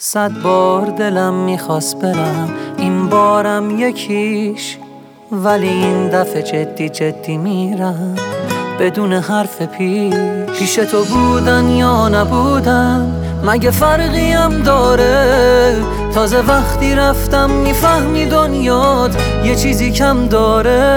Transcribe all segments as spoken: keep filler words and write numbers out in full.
صد بار دلم میخواست برم، این بارم یکیش، ولی این دفعه جدی جدی میرم بدون حرف پیش. پیش تو بودن یا نبودن مگه فرقی هم داره؟ تازه وقتی رفتم میفهمی دنیات یه چیزی کم داره.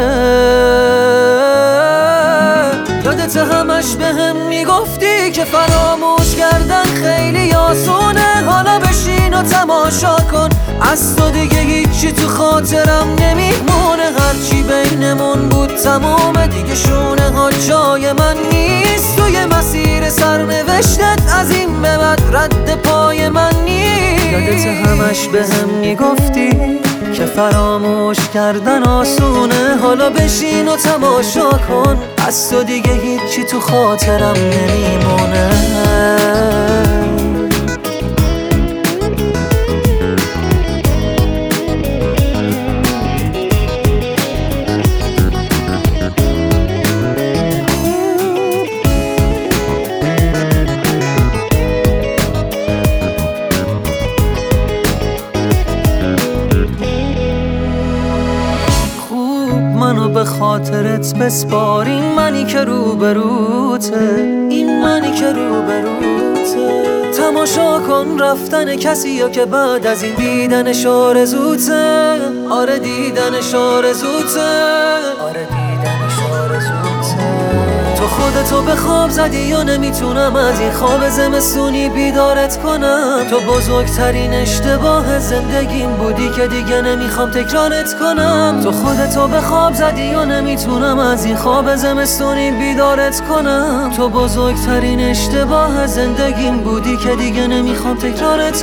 یادت همش به هم میگفتی که فراموش کردن خیلی آسونه، حالا بشین و تماشا کن، از تو دیگه هیچی تو خاطرم نمیمونه. هرچی بینمون بود تمومه دیگه، شونه ها جای من نیست، توی مسیر سرنوشتت از این به بعد رد پای من نیست. یادت همش به هم میگفتی که فراموش کردن آسونه، حالا بشین و تماشا کن، از تو دیگه هیچی تو خاطرم نمیمونه. منو به خاطرت بسپار، این منی که روبروته، این منی که روبروته. تماشا کن رفتن کسی یا که بعد از این دیدنش آرزوته. آره دیدنش آرزوته، آره دیدنش آرزوته. تو خودتو به خواب زدی یا نمیتونم از این خواب زمستونی بیدارت کنم. تو بزرگترین اشتباه زندگیم بودی که دیگه نمیخوام تکرارت کنم. تو خودتو به خواب زدی یا نمیتونم از این خواب زمستونی بیدارت کنم. تو بزرگترین اشتباه زندگیم بودی که دیگه نمیخوام تکرارت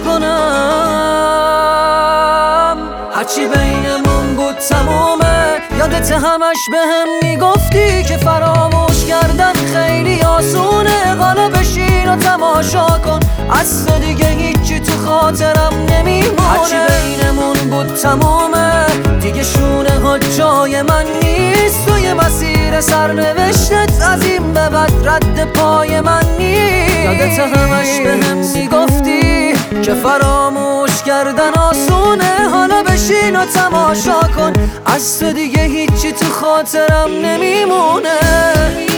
کنم. هرچی بینمون بود تمومه، یادت همش به هم میگفتی که فراموش کردن خیلی آسونه، حالا بشین و تماشا کن، از تو دیگه هیچی تو خاطرم نمیمونه. هرچی بینمون بود تمومه دیگه، شونه ها جای من نیست، توی مسیر سرنوشتت از این به بعد رد پای من نیست. یادت همش به هم میگفتی که فراموش کردن آسونه، حالا بشین و تماشا کن، از تو دیگه هیچی تو خاطرم نمیمونه.